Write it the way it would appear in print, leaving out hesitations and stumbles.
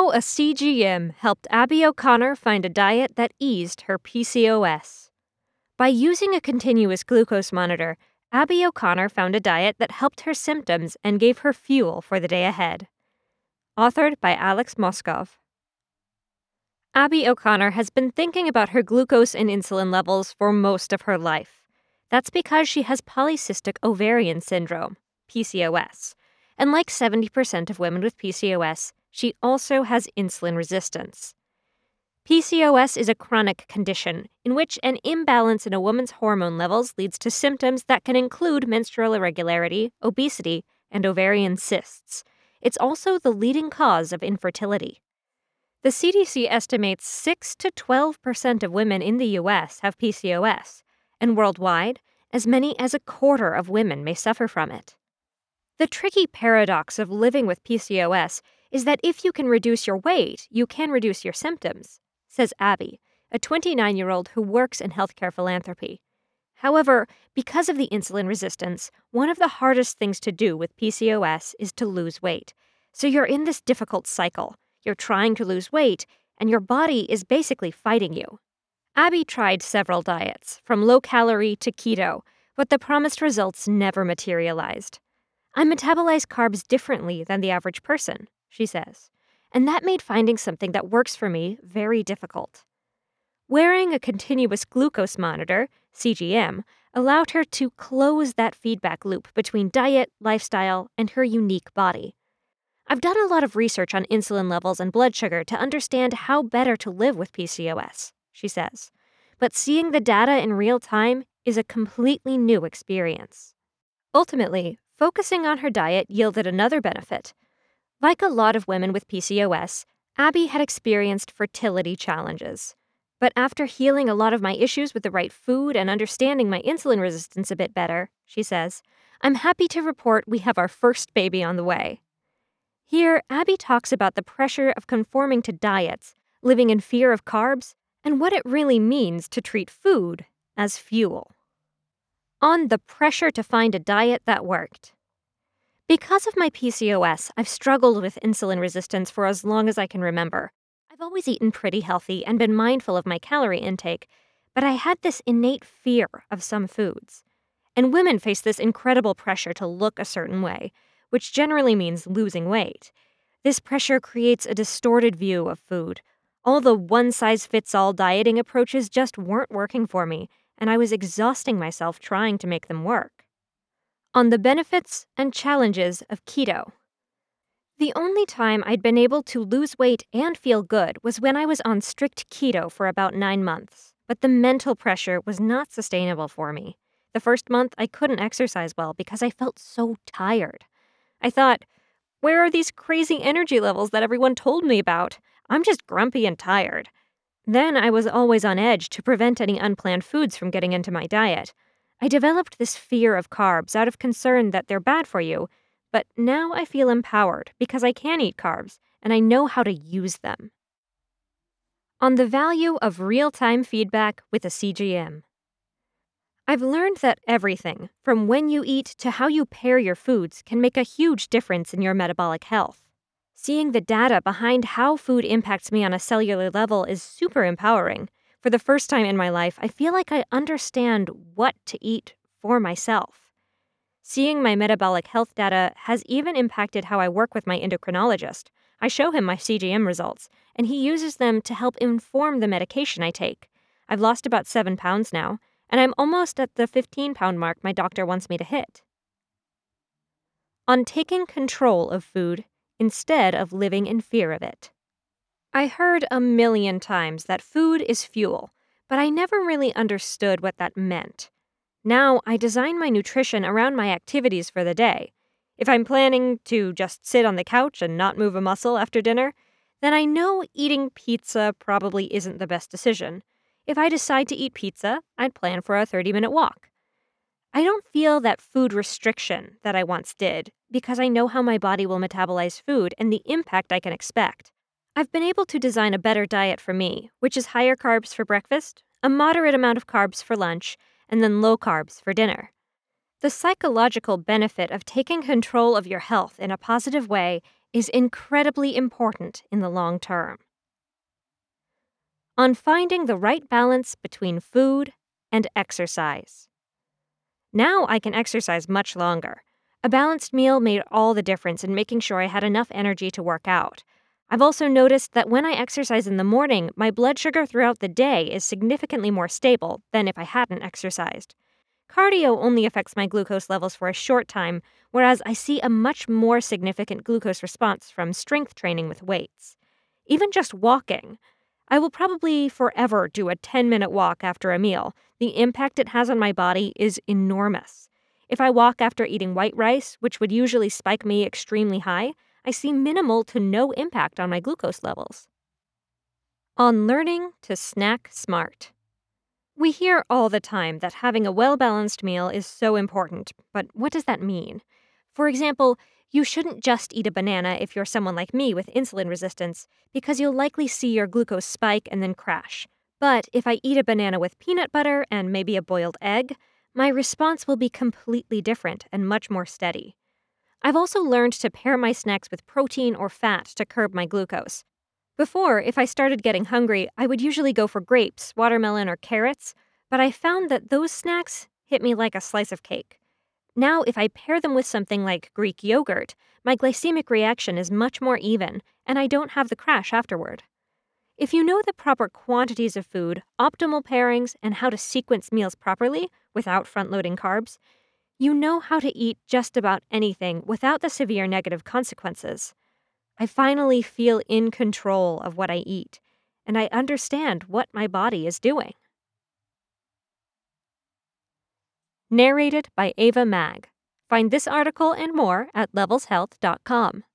How a CGM helped Abby O'Connor find a diet that eased her PCOS. By using a continuous glucose monitor, Abby O'Connor found a diet that helped her symptoms and gave her fuel for the day ahead. Authored by Alex Moskov. Abby O'Connor has been thinking about her glucose and insulin levels for most of her life. That's because she has polycystic ovarian syndrome, PCOS, and like 70% of women with PCOS, she also has insulin resistance. PCOS is a chronic condition in which an imbalance in a woman's hormone levels leads to symptoms that can include menstrual irregularity, obesity, and ovarian cysts. It's also the leading cause of infertility. The CDC estimates 6 to 12% of women in the U.S. have PCOS, and worldwide, as many as a quarter of women may suffer from it. The tricky paradox of living with PCOS is that if you can reduce your weight, you can reduce your symptoms, says Abby, a 29-year-old who works in healthcare philanthropy. However, because of the insulin resistance, one of the hardest things to do with PCOS is to lose weight. So you're in this difficult cycle. You're trying to lose weight, and your body is basically fighting you. Abby tried several diets, from low-calorie to keto, but the promised results never materialized. I metabolize carbs differently than the average person, she says, and that made finding something that works for me very difficult. Wearing a continuous glucose monitor, CGM, allowed her to close that feedback loop between diet, lifestyle, and her unique body. I've done a lot of research on insulin levels and blood sugar to understand how better to live with PCOS, she says, but seeing the data in real time is a completely new experience. Ultimately, focusing on her diet yielded another benefit. Like a lot of women with PCOS, Abby had experienced fertility challenges. But after healing a lot of my issues with the right food and understanding my insulin resistance a bit better, she says, I'm happy to report we have our first baby on the way. Here, Abby talks about the pressure of conforming to diets, living in fear of carbs, and what it really means to treat food as fuel. On the pressure to find a diet that worked. Because of my PCOS, I've struggled with insulin resistance for as long as I can remember. I've always eaten pretty healthy and been mindful of my calorie intake, but I had this innate fear of some foods. And women face this incredible pressure to look a certain way, which generally means losing weight. This pressure creates a distorted view of food. All the one-size-fits-all dieting approaches just weren't working for me, and I was exhausting myself trying to make them work. On the benefits and challenges of keto. The only time I'd been able to lose weight and feel good was when I was on strict keto for about 9 months, but the mental pressure was not sustainable for me. The first month, I couldn't exercise well because I felt so tired. I thought, where are these crazy energy levels that everyone told me about? I'm just grumpy and tired. Then I was always on edge to prevent any unplanned foods from getting into my diet. I developed this fear of carbs out of concern that they're bad for you, but now I feel empowered because I can eat carbs and I know how to use them. On the value of real-time feedback with a CGM. I've learned that everything, from when you eat to how you pair your foods, can make a huge difference in your metabolic health. Seeing the data behind how food impacts me on a cellular level is super empowering. For the first time in my life, I feel like I understand what to eat for myself. Seeing my metabolic health data has even impacted how I work with my endocrinologist. I show him my CGM results, and he uses them to help inform the medication I take. I've lost about 7 pounds now, and I'm almost at the 15-pound mark my doctor wants me to hit. On taking control of food instead of living in fear of it. I heard a million times that food is fuel, but I never really understood what that meant. Now I design my nutrition around my activities for the day. If I'm planning to just sit on the couch and not move a muscle after dinner, then I know eating pizza probably isn't the best decision. If I decide to eat pizza, I'd plan for a 30-minute walk. I don't feel that food restriction that I once did because I know how my body will metabolize food and the impact I can expect. I've been able to design a better diet for me, which is higher carbs for breakfast, a moderate amount of carbs for lunch, and then low carbs for dinner. The psychological benefit of taking control of your health in a positive way is incredibly important in the long term. On finding the right balance between food and exercise. Now I can exercise much longer. A balanced meal made all the difference in making sure I had enough energy to work out. I've also noticed that when I exercise in the morning, my blood sugar throughout the day is significantly more stable than if I hadn't exercised. Cardio only affects my glucose levels for a short time, whereas I see a much more significant glucose response from strength training with weights. Even just walking. I will probably forever do a 10-minute walk after a meal. The impact it has on my body is enormous. If I walk after eating white rice, which would usually spike me extremely high, I see minimal to no impact on my glucose levels. On learning to snack smart. We hear all the time that having a well-balanced meal is so important, but what does that mean? For example, you shouldn't just eat a banana if you're someone like me with insulin resistance, because you'll likely see your glucose spike and then crash. But if I eat a banana with peanut butter and maybe a boiled egg, my response will be completely different and much more steady. I've also learned to pair my snacks with protein or fat to curb my glucose. Before, if I started getting hungry, I would usually go for grapes, watermelon, or carrots, but I found that those snacks hit me like a slice of cake. Now, if I pair them with something like Greek yogurt, my glycemic reaction is much more even, and I don't have the crash afterward. If you know the proper quantities of food, optimal pairings, and how to sequence meals properly without front-loading carbs, you know how to eat just about anything without the severe negative consequences. I finally feel in control of what I eat, and I understand what my body is doing. Narrated by Ava Mag. Find this article and more at levelshealth.com.